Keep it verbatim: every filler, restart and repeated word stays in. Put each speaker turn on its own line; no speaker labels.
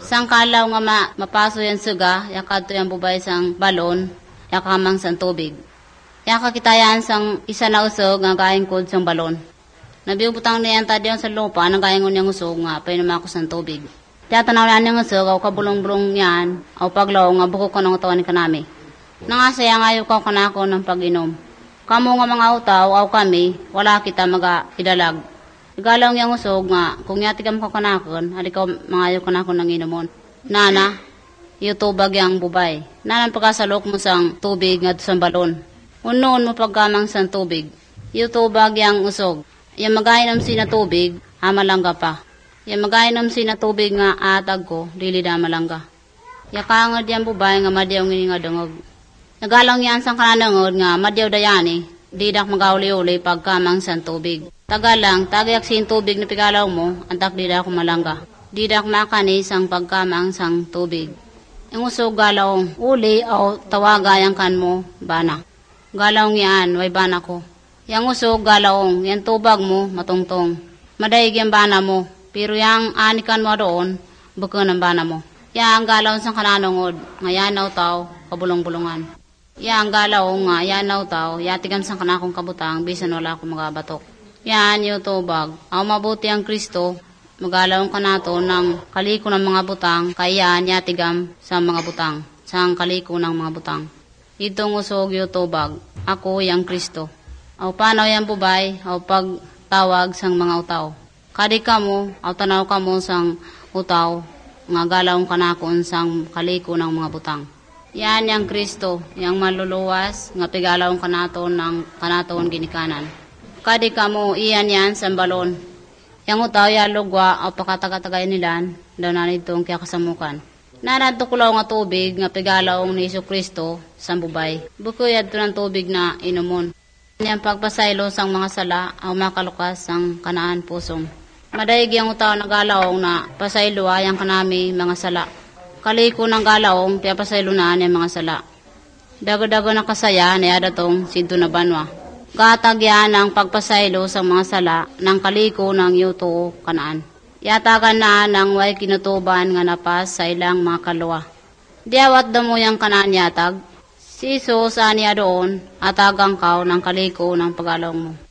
Sang kalaw nga ma, mapaso yan suga, yakad to yan bubay sang balon, yakamang sang tubig. Yaka kita yan sang isa na usog nga gaing kod sang balon. Nabibutang niyan tadyon sa lupa, nang gaing niyang usog nga, painama ko sang tubig. Tiya tanaw na niyang usog, aw kabulong-bulong yan, aw paglaw nga buko ko ng utawan ni kanami. Nangasaya nga ayaw ka kanako ng pag-inom. Kamu nga mga utaw, aw kami, wala kita maga idalag. Igalaw niyang usog nga, kung yatigam ko kanakon, halikaw mga ayaw kanakon ng inomon. Nana, yutubag yang bubay. Nanan pagkasalok mo sang tubig nga sa balon. Unoon mo pagkamang sang tubig. Yutubag yang usog. Yung magainom si na tubig, hamalangga pa. Yung magainom si na tubig nga atag ko, dili da malangga. Yakangod yang bubay nga madyaw ngini nga dungog. Nagalang yan sang kananangod nga madyaw dayani, didak magauli-uli pagkamang sang tubig. Tagalang, tagayak sin tubig na pigalaw mo, antak didak malangga. Didak makani sang pagkamang sang tubig. Yung usog galaw, uli o tawagayang kan mo, bana. Galaw yan, way bana ko. Yang usog galaong, yan tubag mo, matungtong. Madaig yung bana mo, pero yang anikan mo doon, bukan ang bana mo. Yang galaw sang kananongod, ngayon na utaw, kabulong-bulungan. Yang galaw nga, yan na utaw, yatigam sang kanakong kabutang, bisan wala akong magabatok. Yan yung tubag. Aw mabuti ang Kristo, magalaw ka nato ng kaliko ng mga butang, kaya yatigam sa mga butang, sang kaliko ng mga butang. Itong usog yung tubag, ako yung Kristo. Aw panaw yung bubay, aw pagtawag sang mga utaw. Kadi ka mo, aw tanaw ka mo sang utaw, nga galaw ka nakon sang kaliko ng mga butang. Yan yung Kristo, yung maluluwas, nga pigalaw ka nato ng kanaton ginikanan. Kadi ka mo, iyan yan sang balon. Yang utaw ya lugwa, aw pakatagatagay nilan, daw na nitong kaya kasamukan. Nanadtukulaw nga tubig, nga pigalaw ni Isu Kristo, sang bubay. Bukuyad to ng tubig na inumon. Yang pagpasaylo sang mga sala, aw makalukas sang kanaan pusong. Madaig yung utaw na galaong na pasaylo ayang kanami mga sala. Kaliko ng galaong, pia pasaylo na ang mga sala. Dago-dago na kasaya, niyada tong sinto na banwa. Gatag yan ang pagpasaylo sa mga sala ng kaliko ng yuto kanaan. Yatagan na ng way kinutuban nga napas sa ilang mga kalwa. Diawat damo yung kanaan yatag. Si Jesus aniya doon, atagang kao ng kaliko ng pagalong mo.